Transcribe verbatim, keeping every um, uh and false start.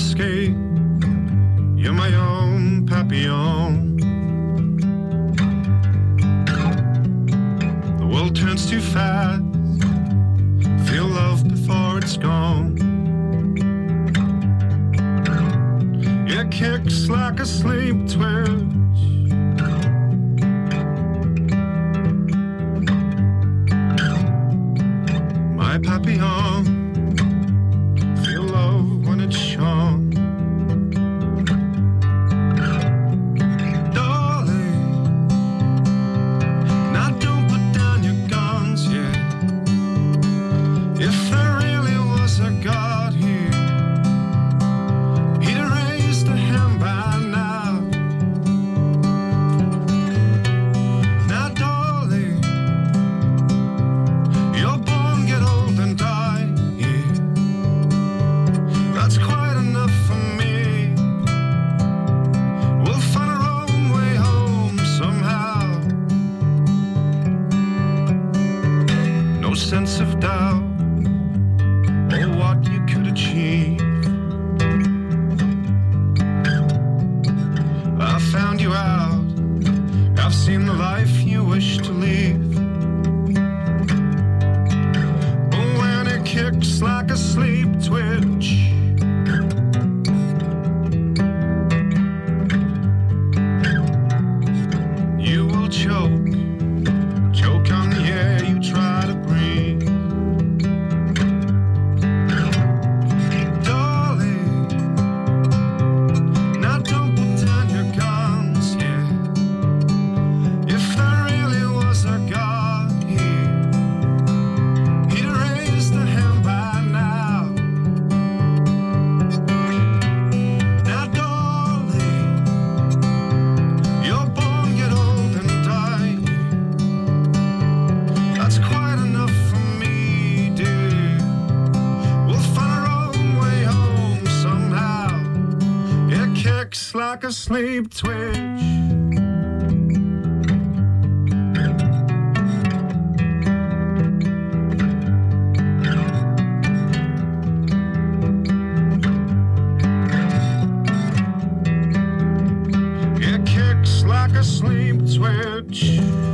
escape. You're my own papillon. The world turns too fast. Feel love before it's gone. It kicks like a sleep twitch. My papillon, feel love when it's shone. Darling, now don't put down your guns yet. If there really was a God here, he'd have raised a hand by now. Now, darling, you're born, get old and die, yeah. That's quite enough for me. We'll find our own way home somehow. No sense of doubt or what you could achieve. I found you out. I've seen the life you wish to leave. But when it kicks like a sleep twitch, you will choke, choke on the air you try to breathe. Darling, now don't put down your guns, yeah. If there really was a God here, he'd have raised a hand by now. Now, darling, you're born, get old and die. That's quite enough for me, dear. We'll find our own way home somehow. It kicks like a sleep twitch. It kicks like a sleep twitch.